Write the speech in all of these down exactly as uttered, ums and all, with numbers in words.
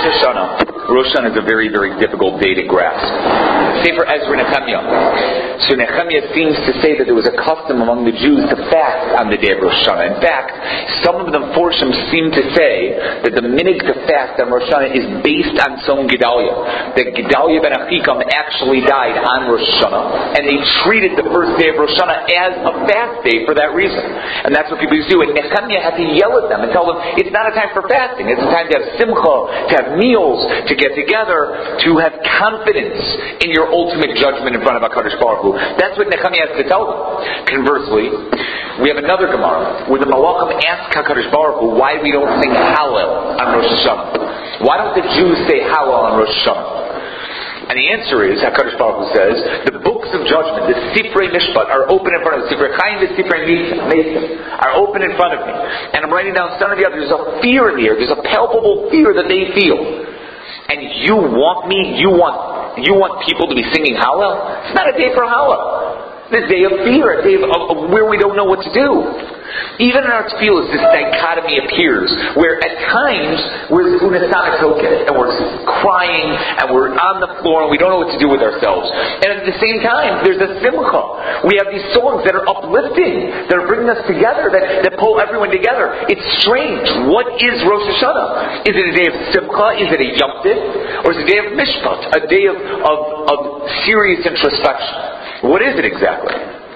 Hashanah. Rosh Hashanah is a very, very difficult day to grasp. Sefer Ezra Nehemiah. So Nehemiah seems to say that there was a custom among the Jews to fast on the day of Rosh Hashanah. In fact, some of the Mephoshim seem to say that the minig to fast on Rosh Hashanah is based on Tzom Gedalia. That Gedalia ben Achikam actually died on Rosh Hashanah, and they treated the first day of Rosh Hashanah as a fast day for that reason. And that's what people used to do. And Nehemiah had to yell at them and tell them, it's not a time for fasting. It's a time to have simcha, to have meals, to get together, to have confidence in your ultimate judgment in front of HaKadosh Baruch Hu. That's what Nehemiah has to tell them. Conversely, we have another Gemara where the Malachim ask HaKadosh Baruch Hu why we don't sing Hallel on Rosh Hashanah. Why don't the Jews say Hallel on Rosh Hashanah? And the answer is, HaKadosh Baruch Hu says, the books of judgment, the Sifrei Mishpat, are open in front of me. Sifrei Chaim, the Sifrei Mason, are open in front of me. And I'm writing down some of the others. There's a fear in the air. There's a palpable fear that they feel. And you want me, you want, you want people to be singing Hallel? It's not a day for Hallel. It's a day of fear, a day of, of where we don't know what to do. Even in our tefillos, this dichotomy appears, where at times we're unasana token, and we're crying, and we're on the floor, and we don't know what to do with ourselves. And at the same time, there's a simcha. We have these songs that are uplifting, that are bringing us together, that, that pull everyone together. It's strange. What is Rosh Hashanah? Is it a day of simcha? Is it a Yom Tif? Or is it a day of mishpat? A day of, of, of serious introspection? What is it exactly?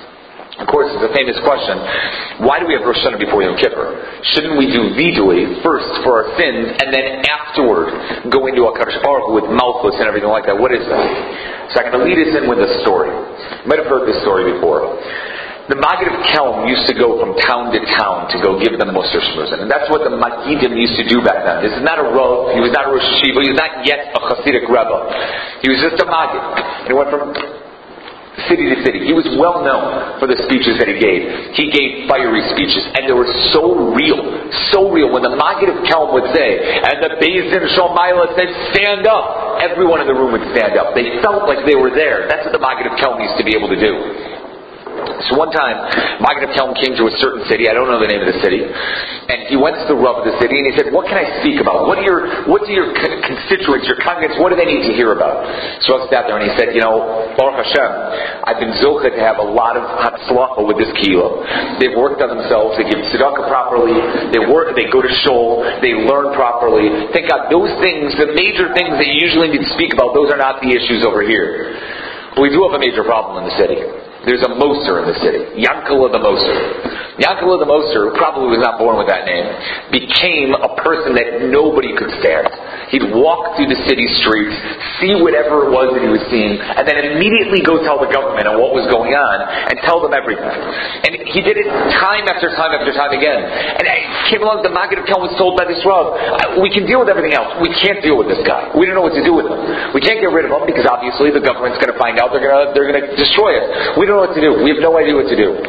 Of course, it's a famous question. Why do we have Rosh Hashanah before Yom Kippur? Shouldn't we do vidui first for our sins and then afterward go into HaKadosh Baruch Hu with malchus and everything like that? What is that? So I'm going to lead us in with a story. You might have heard this story before. The Maggid of Kelm used to go from town to town to go give them Musar Shmuzin. And that's what the Magidim used to do back then. This is not a Rav, he was not a Rosh Hashiva, he was not yet a Hasidic Rebbe. He was just a Maggid. And he went from city to city. He was well known for the speeches that he gave. He gave fiery speeches, and they were so real, so real. When the Maggid of Kelm would say, and the Beis Din Shalmaila said, stand up, everyone in the room would stand up. They felt like they were there. That's what the Maggid of Kelm used to be able to do. So one time, Maggid of Kelm came to a certain city, I don't know the name of the city, and he went to the Rav of the city and he said, what can I speak about? What do your, what do your constituents, your congregants, what do they need to hear about? So Rav sat there and he said, you know, Baruch Hashem, I've been zocheh to have a lot of hatzlacha with this kehillah. They've worked on themselves, they give tzedakah properly, they work, they go to shul, they learn properly. Thank God, those things, the major things that you usually need to speak about, those are not the issues over here. But we do have a major problem in the city. There's a Moser in the city. Yankala the Moser. Yankala the Moser, who probably was not born with that name, became a person that nobody could stand. He'd walk through the city streets, see whatever it was that he was seeing, and then immediately go tell the government on what was going on, and tell them everything. And he did it time after time after time again. And I came along, the Maggid of Kelm was told by this Rav, we can deal with everything else. We can't deal with this guy. We don't know what to do with him. We can't get rid of him because obviously the government's going to find out, they're going to they're going to destroy us. We don't know what to do. We have no idea what to do.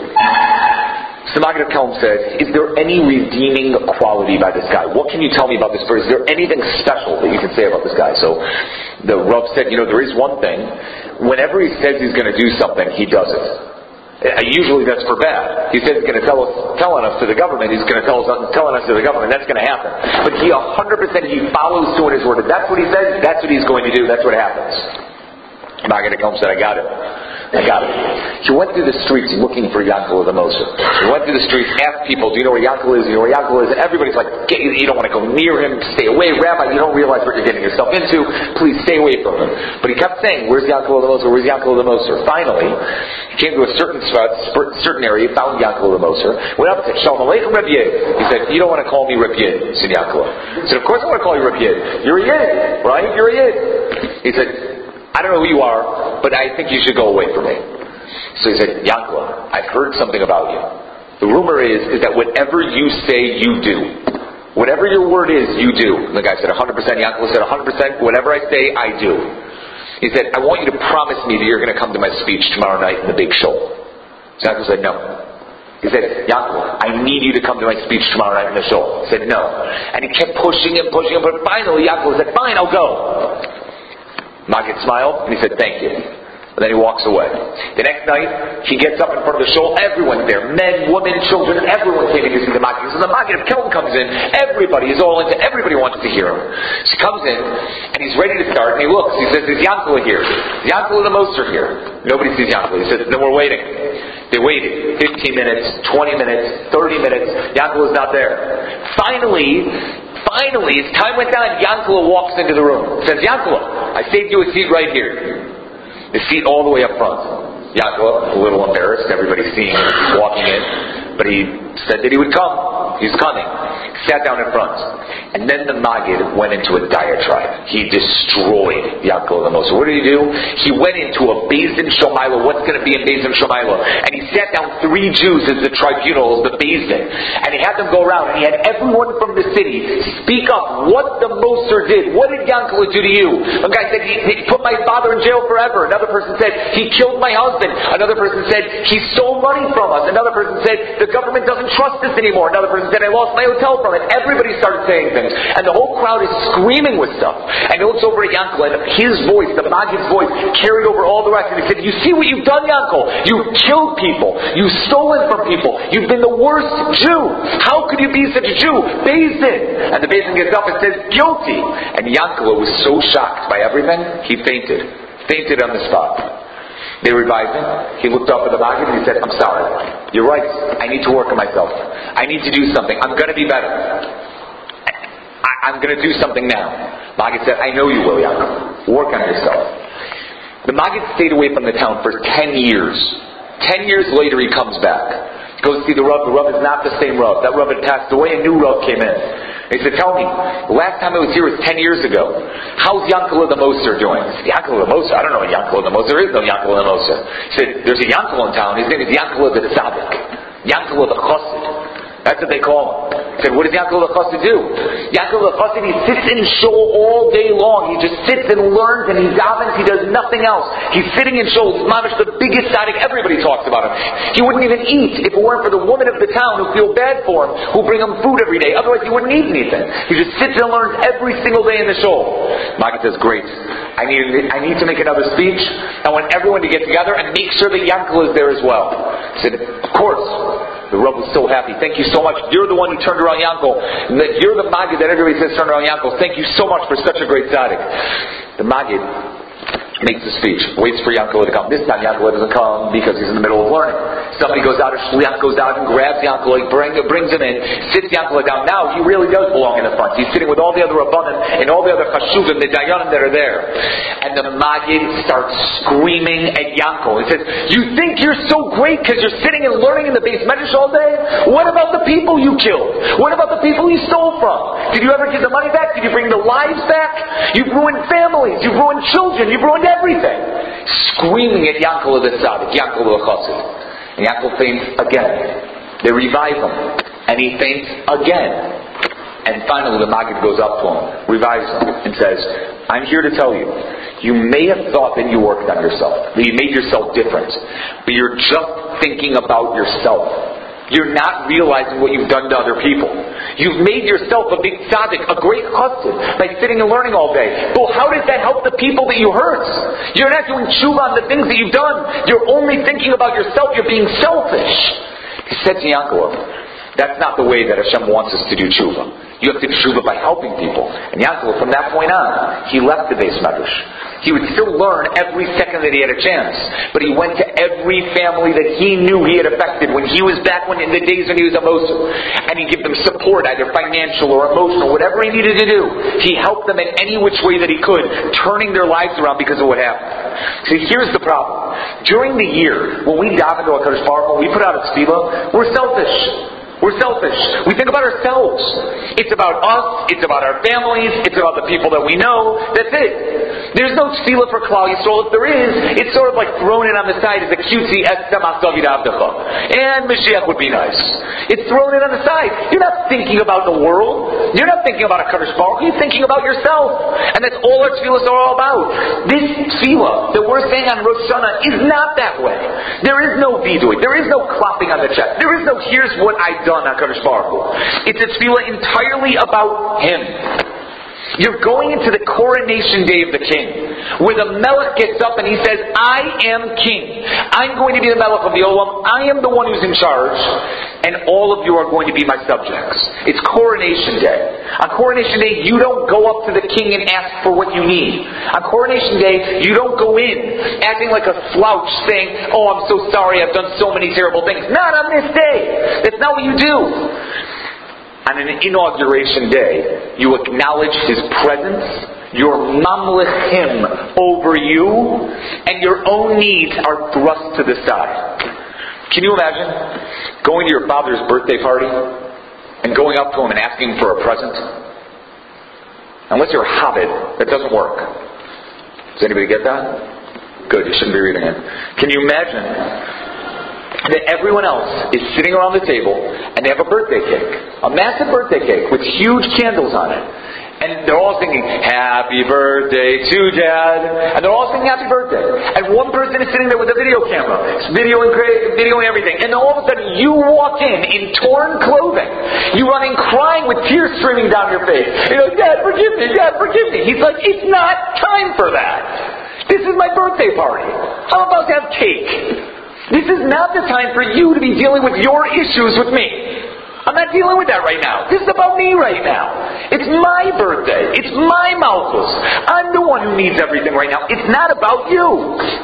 So the Maggid of Kelm said, is there any redeeming quality by this guy? What can you tell me about this person? Is there anything special that you can say about this guy? So the Rav said, you know, there is one thing. Whenever he says he's going to do something, he does it. Usually that's for bad. He says he's going to tell us, telling us to the government, he's going to tell us, telling us to the government, that's going to happen. But he one hundred percent, he follows through in his word. If that's what he says, that's what he's going to do. That's what happens. The Maggid of Kelm said, I got it. I got it. He went through the streets looking for Yankala the Moser. He went through the streets, asked people, do you know where Yankala is? Do you know where Yankala is? And everybody's like, you don't want to go near him, stay away. Rabbi, you don't realize what you're getting yourself into. Please stay away from him. But he kept saying, where's Yankala the Moser? Where's Yankala the Moser? Finally, he came to a certain spot, certain area, found Yankala the Moser, went up and said, Shalom Aleichem Reb Yid. He said, you don't want to call me Reb Yid, said Yankala. He said, of course I want to call you Reb Yid. You're a Yid, right? You're a Yid. He said, I don't know who you are, but I think you should go away from me. So he said, Yankala, I've heard something about you. The rumor is, is that whatever you say, you do. Whatever your word is, you do. And the guy said, one hundred percent. Yankala said, one hundred percent. Whatever I say, I do. He said, I want you to promise me that you're going to come to my speech tomorrow night in the big show. So Yankala said, no. He said, Yankala, I need you to come to my speech tomorrow night in the show. He said, no. And he kept pushing him, pushing him, but finally Yankala said, fine, I'll go. Maggid smiled, and he said, thank you. And then he walks away. The next night, he gets up in front of the shul. Everyone's there. Men, women, children, everyone came in to see the Maggid. So the Maggid of Kelm comes in. Everybody is all into. Everybody wants to hear him. She comes in, and he's ready to start, and he looks. He says, is Yankala here? Is Yankala the Moser here? Nobody sees Yankala. He says, then we're waiting. They waited. fifteen minutes, twenty minutes, thirty minutes. Yankala's not there. Finally, finally, as time went down, Yankala walks into the room. Says, Yankala, I saved you a seat right here. The seat all the way up front. Yaakov, a little embarrassed, everybody seeing him as he's walking in, but he said that he would come. He's coming. Sat down in front. And then the Maggid went into a diatribe. He destroyed Yaakov the Moser. What did he do? He went into a Beis Din Shomayla. What's going to be in Beis Din Shomayla? And he sat down three Jews as the tribunal, as the Beis Din. And he had them go around, and he had everyone from the city speak up what the Moser did. What did Yaakov do to you? One guy said, he, he put my father in jail forever. Another person said, he killed my husband. Another person said, he stole money from us. Another person said, the government doesn't trust us anymore. Another person said, I lost my hotel from it. Everybody started saying things. And the whole crowd is screaming with stuff. And he looks over at Yankov, and his voice, the Maggid's voice, carried over all the rest. And he said, you see what you've done, Yankov? You've killed people. You've stolen from people. You've been the worst Jew. How could you be such a Jew? Beis Din. And the Beis Din gets up and says, guilty. And Yankov was so shocked by everything, he fainted. Fainted on the spot. They revived him. He looked up at the Maggid and he said, I'm sorry. You're right. I need to work on myself. I need to do something. I'm going to be better. I, I'm going to do something now. Maggid said, I know you will, Yaakov. Work on yourself. The Maggid stayed away from the town for ten years. Ten years later he comes back. He goes to see the Rav. The Rav is not the same Rav. That Rav had passed away. A new Rav came in. He said, tell me, the last time I was here was ten years ago. How's Yankala the Moser doing? I said, Yankala the Moser? I don't know what Yankala the Moser is. There is no Yankala the Moser. He said, there's a Yankala in town. His name is Yankala the Tzaddik. Yankala the Chassid. That's what they call him. He said, what does Yankala the Chassid do? Yankala the Chassid, he sits in shul all day long. He just sits and learns and he davens. He does nothing else. He's sitting in shul. He's mamish the biggest tzaddik. Everybody talks about him. He wouldn't even eat if it weren't for the women of the town who feel bad for him, who bring him food every day. Otherwise he wouldn't eat anything. He just sits and learns every single day in the shul. Maggid says, great. I need, I need to make another speech. I want everyone to get together and make sure that Yankala is there as well. He said, of course. The Rav was so happy. Thank you so much. You're the one who turned around Yankov. You're the Maggid that everybody says turned around Yankov. Thank you so much for such a great tzaddik. The Maggid makes the speech, waits for Yankov to come. This time Yankov doesn't come because he's in the middle of learning. Somebody goes out, a shliach goes out and grabs Yankov, bring, brings him in, sits Yankov down. Now he really does belong in the front. He's sitting with all the other rabbanim and all the other chashuvim, the dayanim that are there. And the Maggid starts screaming at Yankov. He says, you think you're so great because you're sitting and learning in the Beis Medrash all day? What about the people you killed? What about the people you stole from? Did you ever give the money back? Did you bring the lives back? You've ruined families. You've ruined children. You've ruined everything. Screaming at Yankov the Tzaddik, Yankov the Chassid. And Yankov faints again. They revive him. And he faints again. And finally the Maggid goes up to him, revives him, and says, I'm here to tell you, you may have thought that you worked on yourself, that you made yourself different, but you're just thinking about yourself. You're not realizing what you've done to other people. You've made yourself a big tzaddik, a great chassid, by sitting and learning all day. But how does that help the people that you hurt? You're not doing tshuva on the things that you've done. You're only thinking about yourself. You're being selfish. He said to Yankov, that's not the way that Hashem wants us to do tshuva. You have to do tshuva by helping people. And Yankov, from that point on, he left the Beis Medrash. He would still learn every second that he had a chance. But he went to every family that he knew he had affected when he was back when in the days when he was a Moser. And he gave them support, either financial or emotional, whatever he needed to do. He helped them in any which way that he could, turning their lives around because of what happened. See, here's the problem. During the year, when we daven to HaKadosh Baruch Hu, we put out a tefillah, we're selfish. We're selfish. We think about ourselves. It's about us. It's about our families. It's about the people that we know. That's it. There's no tefillah for Klal Yisrael. If there is, it's sort of like thrown in on the side as a cutesy Estamach David Avdecha. And Mashiach would be nice. It's thrown in on the side. You're not thinking about the world. You're not thinking about a Kadosh Baruch Hu. You're thinking about yourself. And that's all our tefillahs are all about. This tefillah that we're saying on Rosh Hashanah is not that way. There is no vidui. There is no clapping on the chest. There is no here's what I've done. HaKadosh Baruch Hu. It's a tefillah entirely about Him. You're going into the coronation day of the king, where the Melech gets up and he says, I am king. I'm going to be the Melech of the Olam. I am the one who's in charge. And all of you are going to be my subjects. It's coronation day. On coronation day, you don't go up to the king and ask for what you need. On coronation day, you don't go in acting like a slouch saying, oh, I'm so sorry, I've done so many terrible things. Not on this day. That's not what you do. On an inauguration day, you acknowledge His presence, your mamlechim over you, and your own needs are thrust to the side. Can you imagine going to your father's birthday party and going up to him and asking for a present? Unless you're a hobbit, that doesn't work. Does anybody get that? Good, you shouldn't be reading it. Can you imagine that everyone else is sitting around the table and they have a birthday cake, a massive birthday cake with huge candles on it, and they're all singing happy birthday to Dad, and they're all singing happy birthday, and one person is sitting there with a video camera, video and video and everything, and all of a sudden you walk in in torn clothing, you run in crying with tears streaming down your face, you know, Dad forgive me, Dad forgive me. He's like, it's not time for that. This is my birthday party. I'm about to have cake. This is not the time for you to be dealing with your issues with me. I'm not dealing with that right now. This is about me right now. It's my birthday. It's my malchus. I'm the one who needs everything right now. It's not about you.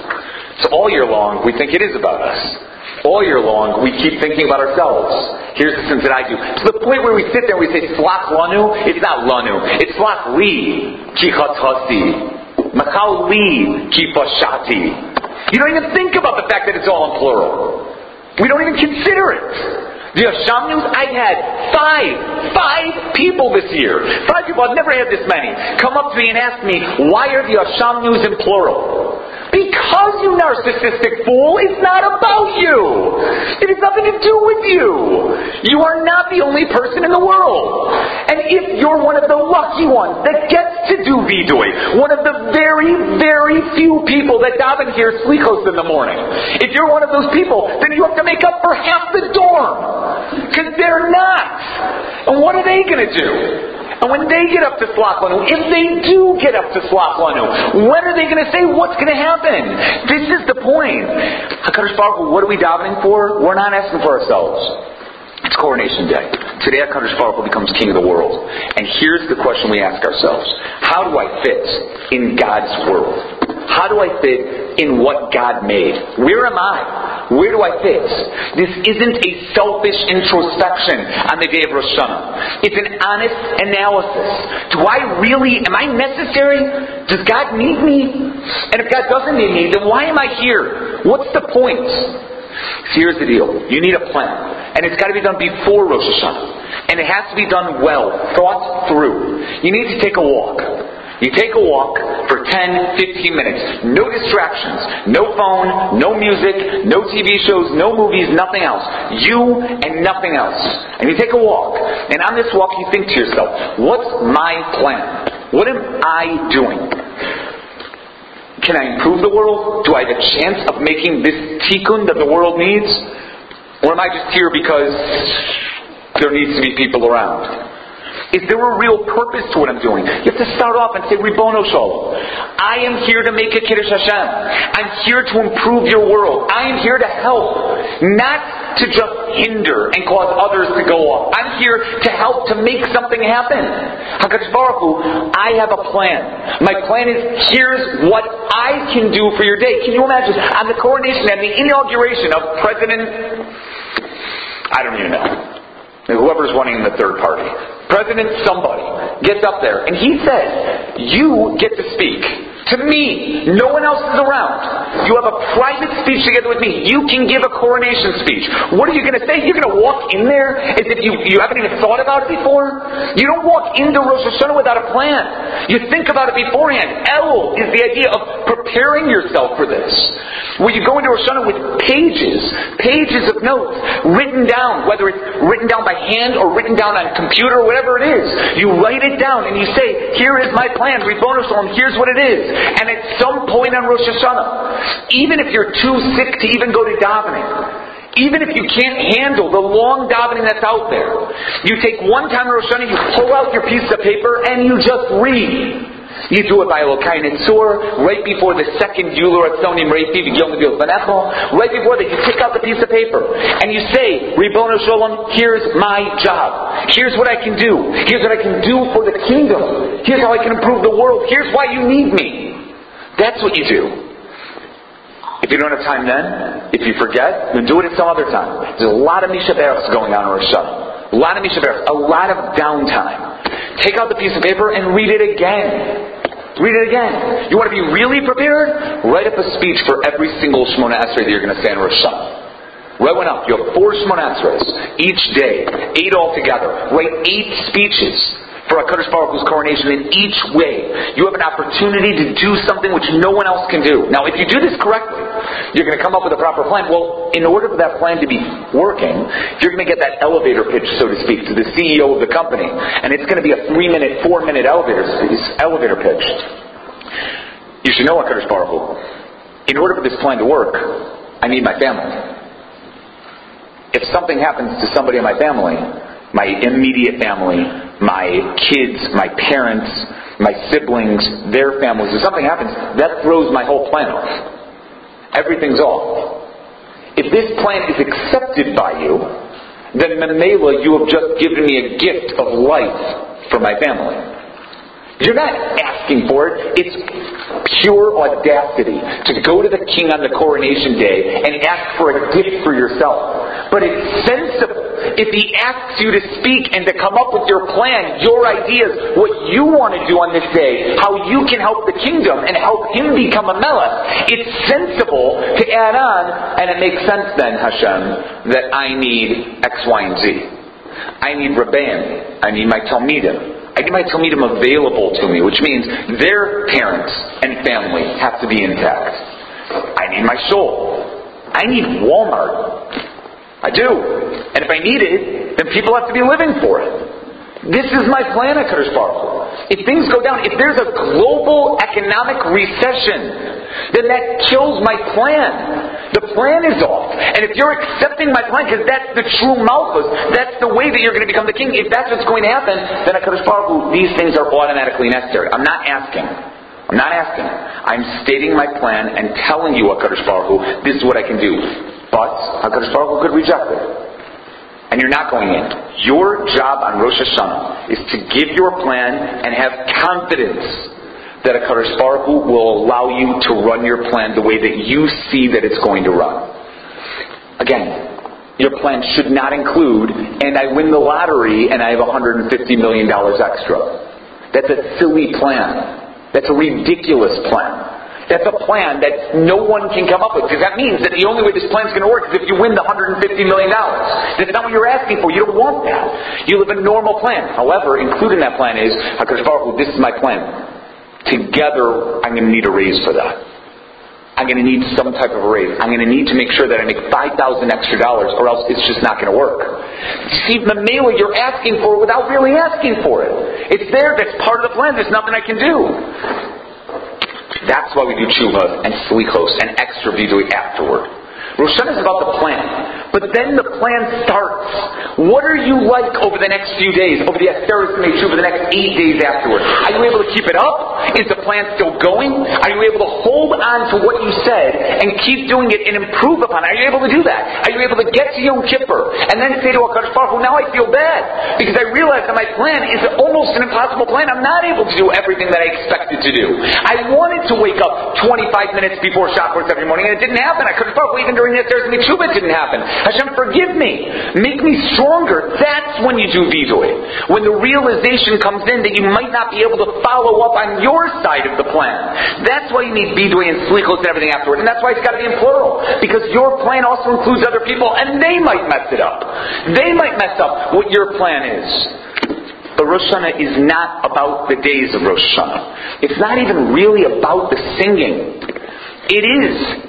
So all year long, we think it is about us. All year long, we keep thinking about ourselves. Here's the sins that I do. To the point where we sit there and we say, Slach lanu. It's not lanu. It's slach li ki chatzasi. Machal li ki fashati. You don't even think about the fact that it's all in plural. We don't even consider it. The Asham News, I had five, five people this year. Five people, I've never had this many. Come up to me and ask me, why are the Asham News in plural? Because, you narcissistic fool, it's not about you. It has nothing to do with you. You are not the only person in the world. And if you're one of the lucky ones that gets to do Vidoy, one of the very, very few people that daven here slichos in the morning, if you're one of those people, then you have to make up for half the dorm. Because they're not. And what are they going to do? And when they get up to Slach lanu, if they do get up to Slach lanu, when are they going to say what's going to happen? This is the point. HaKadosh Baruch Hu, what are we davening for? We're not asking for ourselves. It's coronation day. Today HaKadosh Baruch Hu becomes king of the world. And here's the question we ask ourselves. How do I fit in God's world? How do I fit in what God made? Where am I? Where do I fit? This isn't a selfish introspection on the day of Rosh Hashanah. It's an honest analysis. Do I really, am I necessary? Does God need me? And if God doesn't need me, then why am I here? What's the point? So here's the deal. You need a plan. And it's got to be done before Rosh Hashanah. And it has to be done well, thought through. You need to take a walk. You take a walk for ten, fifteen minutes. No distractions. No phone, no music, no T V shows, no movies, nothing else. You and nothing else. And you take a walk. And on this walk you think to yourself, what's my plan? What am I doing? Can I improve the world? Do I have a chance of making this tikkun that the world needs? Or am I just here because there needs to be people around? Is there a real purpose to what I'm doing? You have to start off and say, Ribono Shalom, I am here to make a Kiddush Hashem. I'm here to improve your world. I am here to help, not to just hinder and cause others to go off. I'm here to help to make something happen. HaKadosh Baruch Hu, I have a plan. My plan is, here's what I can do for your day. Can you imagine, on the coronation and the inauguration of President, I don't even know, whoever's running the third party, President somebody gets up there and he says, you get to speak to me. No one else is around. You have a private speech together with me. You can give a coronation speech. What are you going to say? You're going to walk in there as if you, you haven't even thought about it before? You don't walk into Rosh Hashanah without a plan. You think about it beforehand. El is the idea of preparing yourself for this. Where you go into Rosh Hashanah with pages, pages of notes written down, whether it's written down by hand or written down on computer or whatever it is. You write it down and you say, here is my plan, Ribono Shalom, here's what it is. And at some point on Rosh Hashanah, even if you're too sick to even go to davening, Even if you can't handle the long davening that's out there, you take one time in Rosh Hashanah, you pull out your piece of paper, and you just read. You do it by Elokai Netzor, right before the second Yulur Atzonim Reifi, V'Yom Bil Vanecho, right before that, you take out the piece of paper, and you say, Ribono Sholom, here's my job. Here's what I can do. Here's what I can do for the kingdom. Here's how I can improve the world. Here's why you need me. That's what you do. If you don't have time then, if you forget, then do it at some other time. There's a lot of Misha B'Eretz going on in Rosh Hashanah. A lot of Misha B'Eretz. A lot of downtime. Take out the piece of paper and read it again. Read it again. You want to be really prepared? Write up a speech for every single Shemona Esrei that you're going to say in Rosh Hashanah. Write one up. You have four Shemona Esreis each day. Eight altogether. Write eight speeches for HaKadosh Baruch Hu's coronation in each way. You have an opportunity to do something which no one else can do. Now, if you do this correctly, you're going to come up with a proper plan. Well, in order for that plan to be working, you're going to get that elevator pitch, so to speak, to the C E O of the company. And it's going to be a three-minute, four-minute elevator, elevator pitch. You should know HaKadosh Baruch Hu. In order for this plan to work, I need my family. If something happens to somebody in my family, my immediate family, my kids, my parents, my siblings, their families, if something happens, that throws my whole plan off. Everything's off. If this plan is accepted by you, then Memela, you have just given me a gift of life for my family. You're not asking for it. It's pure audacity to go to the king on the coronation day and ask for a gift for yourself. But it's sensible if he asks you to speak and to come up with your plan, your ideas, what you want to do on this day, how you can help the kingdom and help him become a melech. It's sensible to add on, and it makes sense then, Hashem, that I need X, Y, and Z. I need Rabban. I need my Talmidim. I need my Talmidim available to me, which means their parents and family have to be intact. I need my soul. I need Walmart. I do. And if I need it, then people have to be living for it. This is my plan, HaKadosh Baruch Hu. If things go down, if there's a global economic recession, then that kills my plan. The plan is off. And if you're accepting my plan, because that's the true Malchus, that's the way that you're going to become the king, if that's what's going to happen, then HaKadosh Baruch Hu, these things are automatically necessary. I'm not asking. I'm not asking. I'm stating my plan and telling you, HaKadosh Baruch Hu, this is what I can do. But HaKadosh Baruch Hu could reject it. And you're not going in. Your job on Rosh Hashanah is to give your plan and have confidence that HaKadosh Baruch Hu will allow you to run your plan the way that you see that it's going to run. Again, your plan should not include, and I win the lottery and I have one hundred fifty million dollars extra. That's a silly plan. That's a ridiculous plan. That's a plan that no one can come up with, because that means that the only way this plan is going to work is if you win the one hundred fifty million dollars. That's not what you're asking for. You don't want that. You live a normal plan. However, included in that plan is, HaKadosh Baruch Hu, this is my plan. Together, I'm going to need a raise for that. I'm going to need some type of a raise. I'm going to need to make sure that I make five thousand extra dollars, or else it's just not going to work. You see, Mamela, you're asking for it without really asking for it. It's there. That's part of the plan. There's nothing I can do. That's why we do tshuva and slichos and extra vidui afterward. Rosh Hashanah is about the plan. But then the plan starts. What are you like over the next few days, over the Aseret Simei Tshuva, the next eight days afterwards? Are you able to keep it up? Is the plan still going? Are you able to hold on to what you said and keep doing it and improve upon it? Are you able to do that? Are you able to get to Yom Kippur and then say to HaKadosh Baruch Hu, now I feel bad because I realize that my plan is almost an impossible plan. I'm not able to do everything that I expected to do. I wanted to wake up twenty-five minutes before Shabbos every morning and it didn't happen. I couldn't Baruch Hu, even during the Aseret Simei Tshuva, it didn't happen. Hashem, forgive me. Make me stronger. That's when you do vidui. When the realization comes in that you might not be able to follow up on your side of the plan. That's why you need vidui and slichos and everything afterward. And that's why it's got to be in plural. Because your plan also includes other people and they might mess it up. They might mess up what your plan is. But Rosh Hashanah is not about the days of Rosh Hashanah. It's not even really about the singing. It is that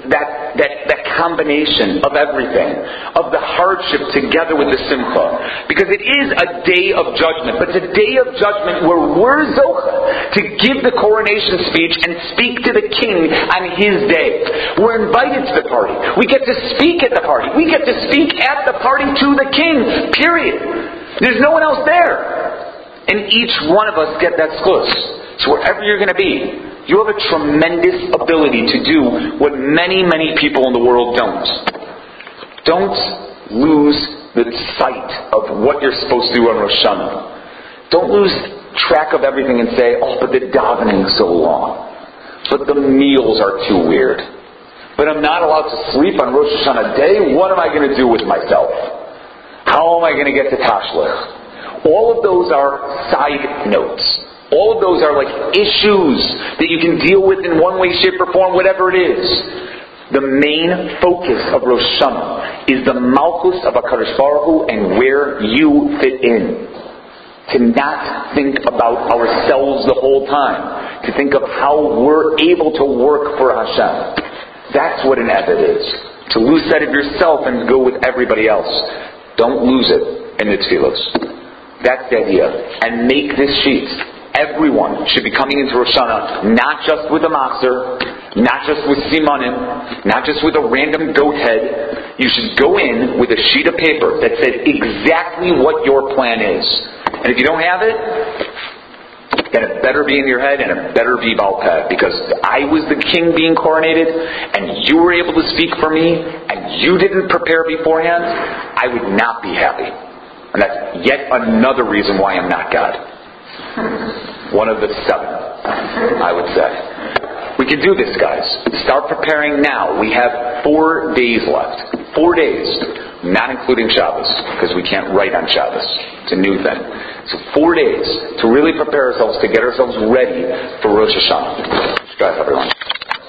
that, that combination of everything, of the hardship together with the simcha. Because it is a day of judgment, but it's a day of judgment where we're zocha to give the coronation speech and speak to the king on his day. We're invited to the party. We get to speak at the party. We get to speak at the party to the king, period. There's no one else there. And each one of us get that schus. So wherever you're going to be, you have a tremendous ability to do what many, many people in the world don't. Don't lose the sight of what you're supposed to do on Rosh Hashanah. Don't lose track of everything and say, oh, but the davening's so long. But the meals are too weird. But I'm not allowed to sleep on Rosh Hashanah day. What am I going to do with myself? How am I going to get to Tashlich? All of those are side notes. All of those are like issues that you can deal with in one way, shape, or form, whatever it is. The main focus of Rosh Hashanah is the Malchus of HaKadosh Baruch Hu and where you fit in. To not think about ourselves the whole time. To think of how we're able to work for Hashem. That's what an Eved is. To lose sight of yourself and go with everybody else. Don't lose it in the tefillos. That's the idea. And make this sheet. Everyone should be coming into Rosh Hashanah not just with a machzor, not just with simanim, not just with a random goat head. You should go in with a sheet of paper that says exactly what your plan is. And if you don't have it, then it better be in your head and it better be Baal Peh. Because I was the king being coronated and you were able to speak for me and you didn't prepare beforehand, I would not be happy. And that's yet another reason why I'm not God. One of the seven, I would say. We can do this, guys. Start preparing now. We have four days left. Four days. Not including Shabbos, because we can't write on Shabbos. It's a new thing. So four days to really prepare ourselves, to get ourselves ready for Rosh Hashanah. Strive, everyone.